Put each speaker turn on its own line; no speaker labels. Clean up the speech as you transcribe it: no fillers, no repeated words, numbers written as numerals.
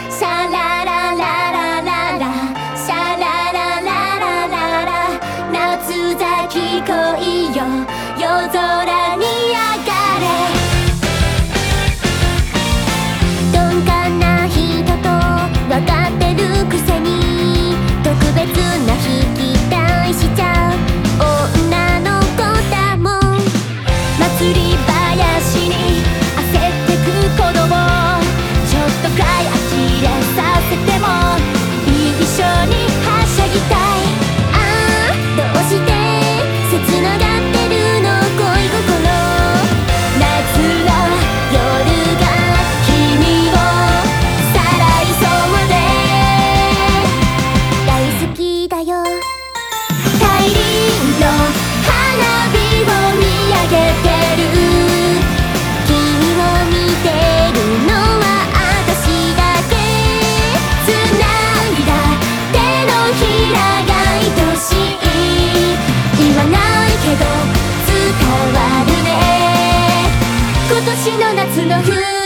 シャララララララシャララララララ夏咲き恋よ夜空に上がれ鈍感な人と分かってるくせに特別な日期待しちゃう女の子だもん祭り林に焦ってく子供ちょっとくらい呆れさせても一緒にはしゃぎたいああどうして切ながってるの恋心夏の夜が君をさらいそうで大好きだよ大輪の花火を見上げてる君を見てるのは私だけ繋いだ手のひらが愛しい言わないけど伝わるね今年の夏の風